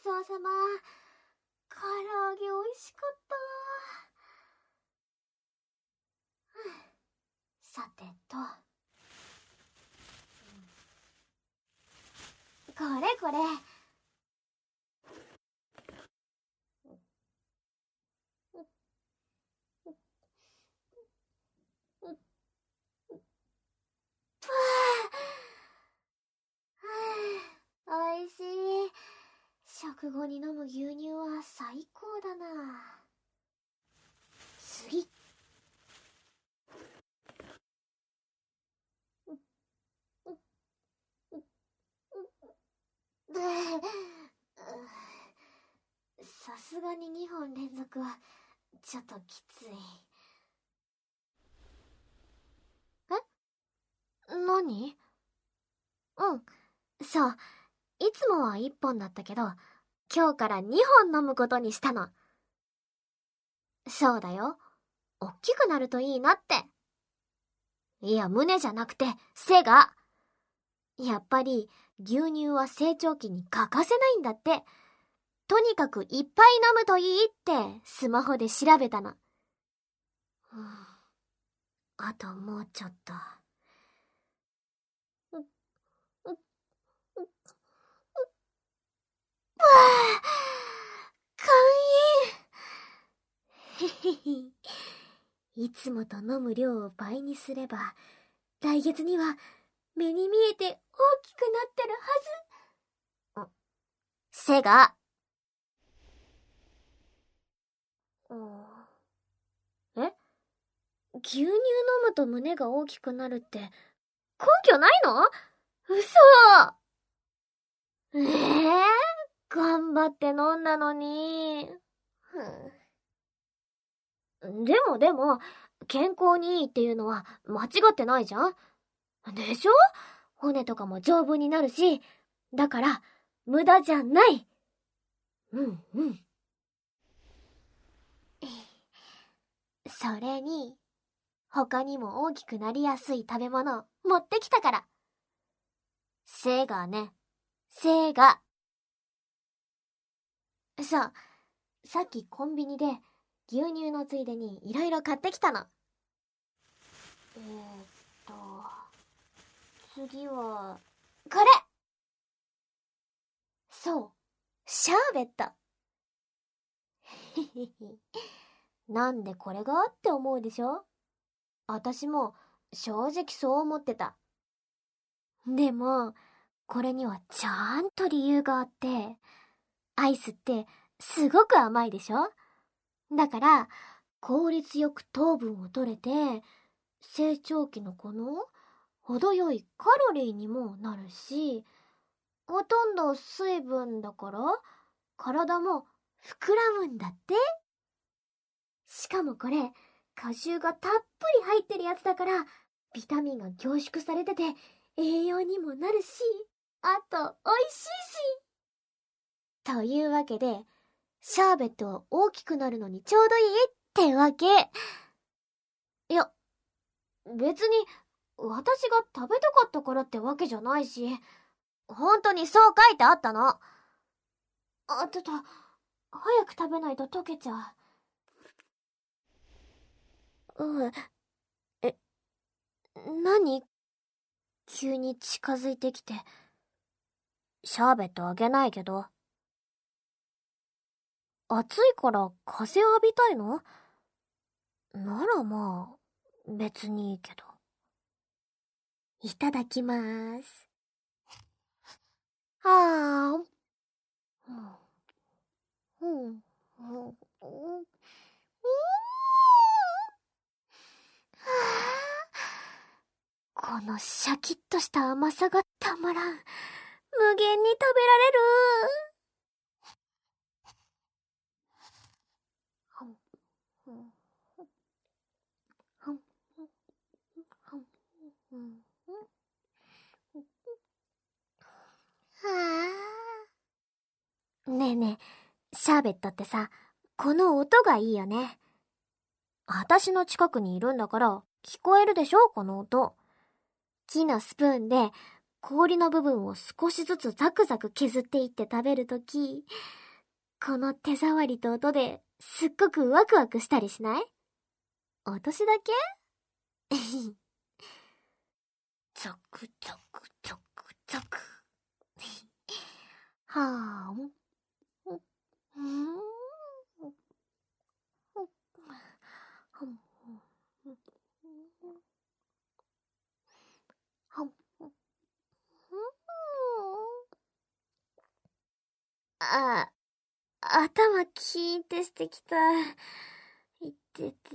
そうさま。唐揚げ美味しかった。さてと。これこれ。おいしい。食後に飲む牛乳は最高だな。次。さすがに2本連続はちょっときつい。何？うん、そう。いつもは1本だったけど、今日から2本飲むことにしたの。そうだよ。おっきくなるといいなって。いや、胸じゃなくて、背が。やっぱり、牛乳は成長期に欠かせないんだって。とにかくいっぱい飲むといいって、スマホで調べたの。あともうちょっと。勘いい。へへへ。いつもと飲む量を倍にすれば、来月には目に見えて大きくなってるはず。背が。え？牛乳飲むと胸が大きくなるって根拠ないの？嘘。頑張って飲んだのに。でも、健康にいいっていうのは間違ってないじゃん？でしょ？骨とかも丈夫になるし、だから、無駄じゃない。それに、他にも大きくなりやすい食べ物持ってきたから。背がね。背が。そう。さっきコンビニで牛乳のついでにいろいろ買ってきたの。次は、これ！そう。シャーベット。なんでこれがって思うでしょ？私も正直そう思ってた。でも、これにはちゃんと理由があって、アイスってすごく甘いでしょ？だから、効率よく糖分を取れて、成長期の子の程よいカロリーにもなるし、ほとんど水分だから、体も膨らむんだって。しかもこれ、果汁がたっぷり入ってるやつだから、ビタミンが凝縮されてて、栄養にもなるし、あと、美味しいし。というわけで、シャーベットは大きくなるのにちょうどいいってわけ。いや、別に、私が食べたかったからってわけじゃないし、本当にそう書いてあったの。早く食べないと溶けちゃう。何？急に近づいてきて。シャーベットあげないけど。暑いから風浴びたいの？ならまあ、別にいいけど。いただきまーす。はこのシャキッとした甘さがたまらん。無限に食べられる。ねえねえ、シャーベットってさ、この音がいいよね。私の近くにいるんだから聞こえるでしょ、この音。木のスプーンで氷の部分を少しずつザクザク削っていって食べるとき、この手触りと音ですっごくワクワクしたりしない？私だけ？ゾクゾクゾクゾク。はぁ、あ、頭キーンってしてきた。いってて。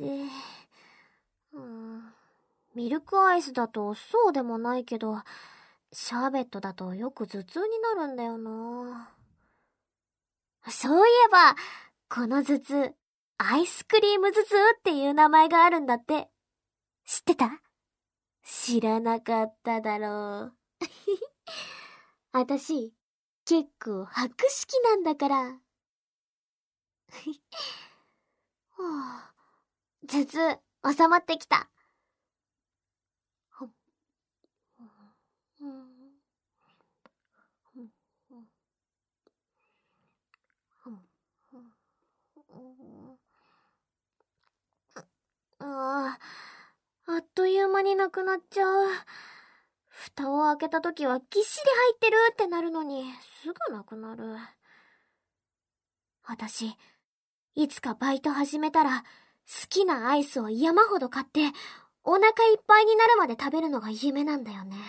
ミルクアイスだとそうでもないけど、シャーベットだとよく頭痛になるんだよな。そういえば、この頭痛、アイスクリーム頭痛っていう名前があるんだって。知ってた？知らなかっただろう。私、結構博識なんだから。頭痛、収まってきた。あっという間になくなっちゃう。蓋を開けた時はぎっしり入ってるってなるのに、すぐなくなる。私、いつかバイト始めたら、好きなアイスを山ほど買って、お腹いっぱいになるまで食べるのが夢なんだよね。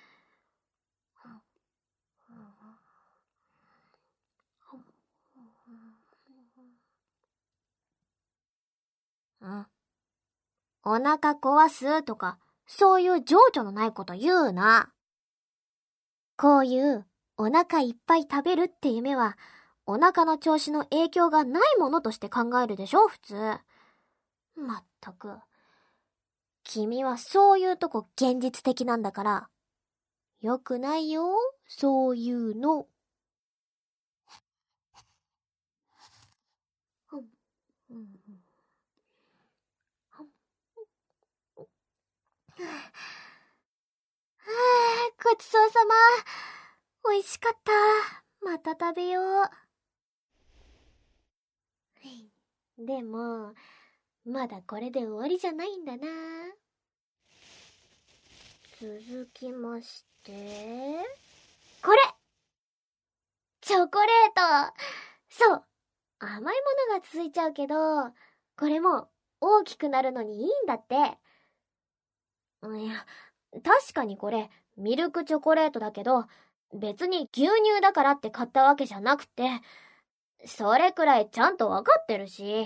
お腹壊すとか、そういう情緒のないこと言うな。こういうお腹いっぱい食べるって夢は、お腹の調子の影響がないものとして考えるでしょ、普通。まったく。君はそういうとこ現実的なんだから。よくないよ、そういうの。ごちそうさま。美味しかった。また食べよう。でも、まだこれで終わりじゃないんだな。続きまして、これ！チョコレート！そう。甘いものが続いちゃうけど、これも大きくなるのにいいんだって。いや、確かにこれ、ミルクチョコレートだけど、別に牛乳だからって買ったわけじゃなくて、それくらいちゃんとわかってるし。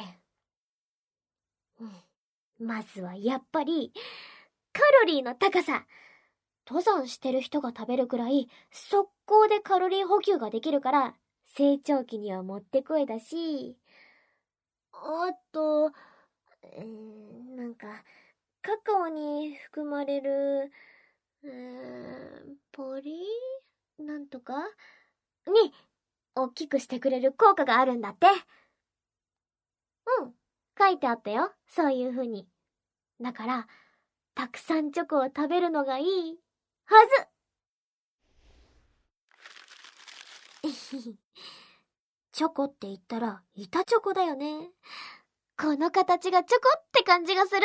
まずはやっぱり、カロリーの高さ。登山してる人が食べるくらい、速攻でカロリー補給ができるから、成長期にはもってこいだし、あと、なんか、カカオに含まれる、ポリなんとかに、大きくしてくれる効果があるんだって。書いてあったよ、そういう風に。だから、たくさんチョコを食べるのがいいはず。チョコって言ったら板チョコだよね。この形がチョコって感じがする。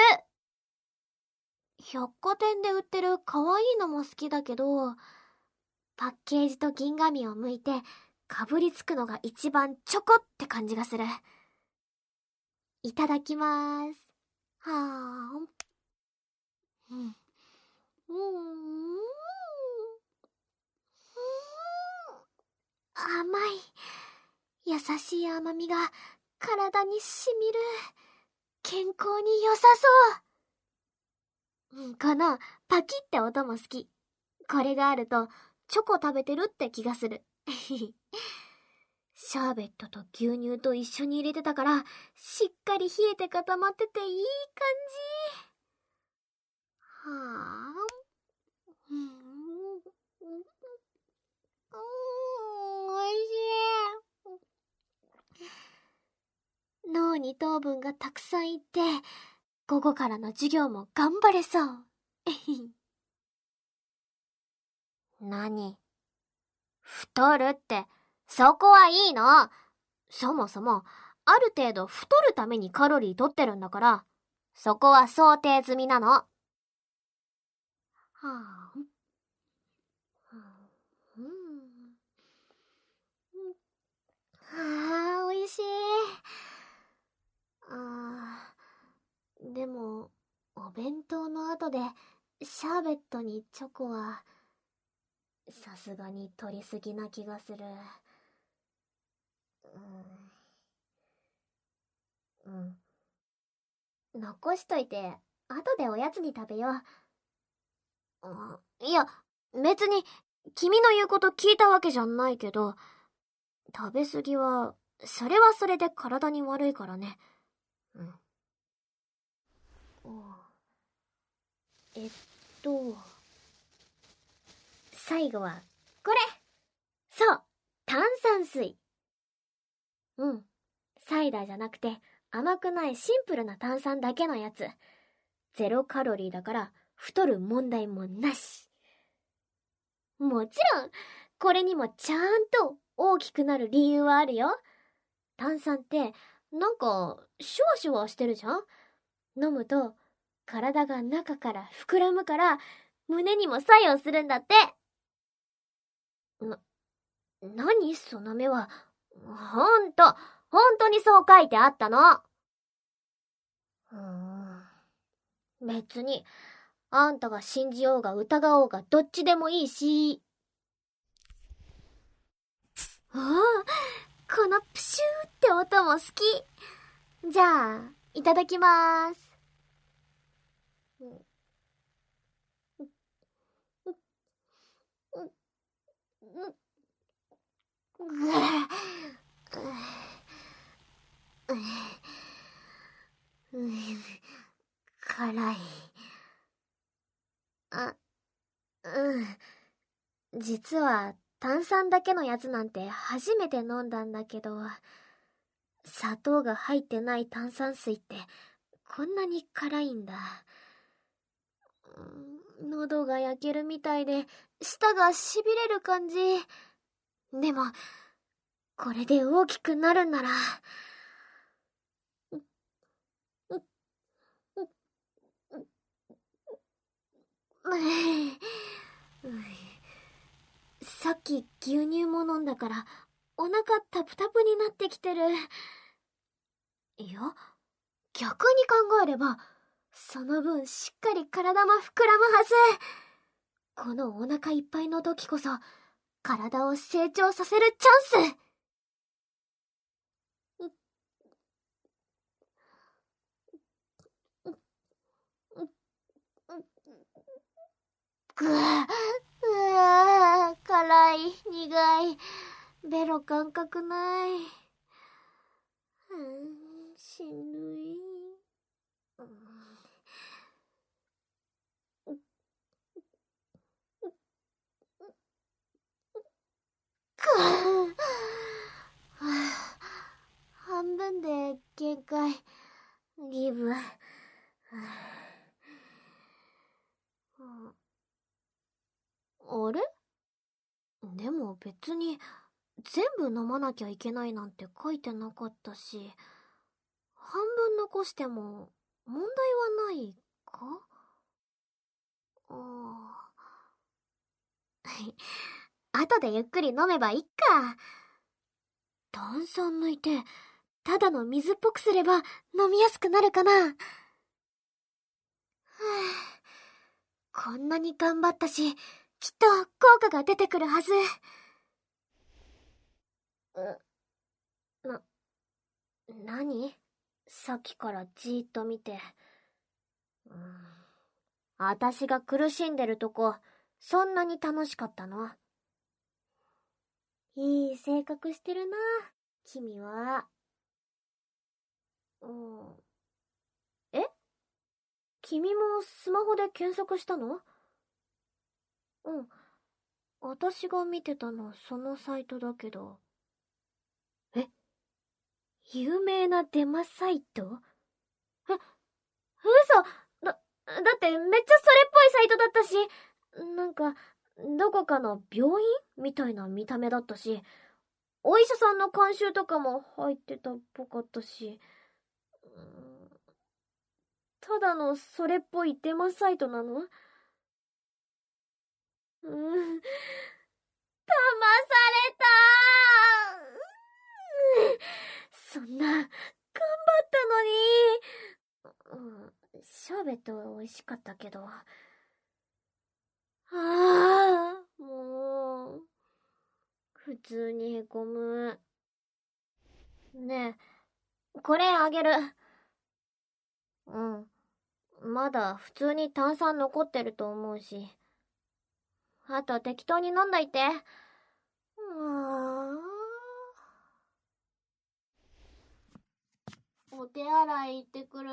百貨店で売ってる可愛いのも好きだけど、パッケージと銀紙を剥いてかぶりつくのが一番チョコって感じがする。いただきまーす。はーん。甘い。優しい甘みが体にしみる。健康に良さそう。このパキって音も好き。これがあるとチョコ食べてるって気がする。シャーベットと牛乳と一緒に入れてたから、しっかり冷えて固まってていい感じ。はぁ。おいしい。脳に糖分がたくさんいって、午後からの授業も頑張れそう。 何？太るって、そこはいいの。そもそも、ある程度太るためにカロリー取ってるんだから、そこは想定済みなの。はあ、うん。ああ、おいしい。でも、お弁当の後で、シャーベットにチョコは、さすがに取りすぎな気がする。うん。残しといて、後でおやつに食べよう。いや、別に、君の言うこと聞いたわけじゃないけど、食べ過ぎは、それはそれで体に悪いからね。うん。えっと、最後は、これ。そう、炭酸水。うん。サイダーじゃなくて、甘くないシンプルな炭酸だけのやつ。ゼロカロリーだから、太る問題もなし。もちろん、これにもちゃんと大きくなる理由はあるよ。炭酸って、なんか、シュワシュワしてるじゃん？飲むと、体が中から膨らむから、胸にも作用するんだって。何その目は。ほんとにそう書いてあったの。別に、あんたが信じようが疑おうがどっちでもいいし。おお、このプシューって音も好き。じゃあ、いただきまーす。辛い。実は炭酸だけのやつなんて初めて飲んだんだけど、砂糖が入ってない炭酸水ってこんなに辛いんだ。喉が焼けるみたいで舌がしびれる感じ。でも、これで大きくなるんなら。さっき牛乳も飲んだからお腹タプタプになってきてる。いや、逆に考えればその分しっかり体も膨らむはず。このお腹いっぱいの時こそ体を成長させるチャンス。辛い、苦い、ベロ感覚ない。しんどい。半分で限界。ギブ。あれ？でも別に全部飲まなきゃいけないなんて書いてなかったし、半分残しても問題はないか？後でゆっくり飲めばいっか。炭酸抜いて、ただの水っぽくすれば飲みやすくなるかな。こんなに頑張ったし、きっと効果が出てくるはず。何？さっきからじーっと見て。私が苦しんでるとこ、そんなに楽しかったの？いい性格してるな、君は。え？君もスマホで検索したの？私が見てたのそのサイトだけど。え？有名なデマサイト？嘘！だってめっちゃそれっぽいサイトだったし、なんか、 どこかの病院みたいな見た目だったし、お医者さんの監修とかも入ってたっぽかったし、ただのそれっぽいデマサイトなの？騙された。そんな、頑張ったのに。シャーベット美味しかったけど。もう、普通にへこむ。ねえ、これあげる。まだ普通に炭酸残ってると思うし。あと適当に飲んどいて。お手洗い行ってくる。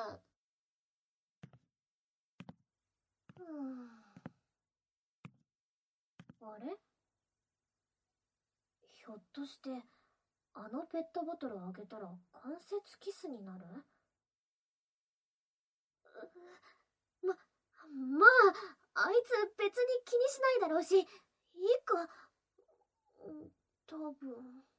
あれ？ひょっとして、あのペットボトルをあげたら関節キスになる？まあ、あいつ別に気にしないだろうし、いいか。多分。